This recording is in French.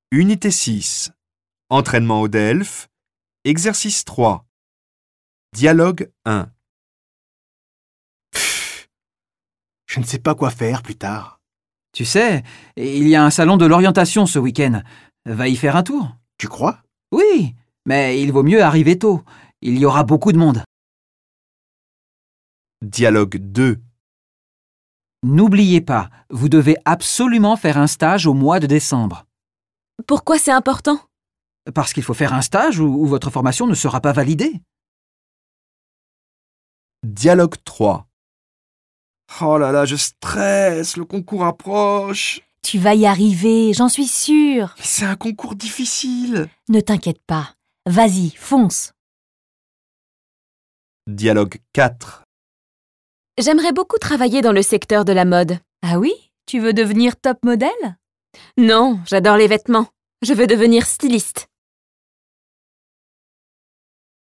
Unité 6. Entraînement au DELF. Exercice 3. Dialogue 1. Je ne sais pas quoi faire plus tard. Tu sais, il y a un salon de l'orientation ce week-end. Va y faire un tour. Tu crois? Oui, mais il vaut mieux arriver tôt. Il y aura beaucoup de monde. Dialogue 2. N'oubliez pas, vous devez absolument faire un stage au mois de décembre. Pourquoi c'est important? Parce qu'il faut faire un stage ou votre formation ne sera pas validée. Dialogue 3. Oh là là, je stresse, le concours approche. Tu vas y arriver, j'en suis sûre. Mais c'est un concours difficile. Ne t'inquiète pas. Vas-y, fonce. Dialogue 4. J'aimerais beaucoup travailler dans le secteur de la mode. Ah oui? Tu veux devenir top modèle? Non, j'adore les vêtements. Je veux devenir styliste.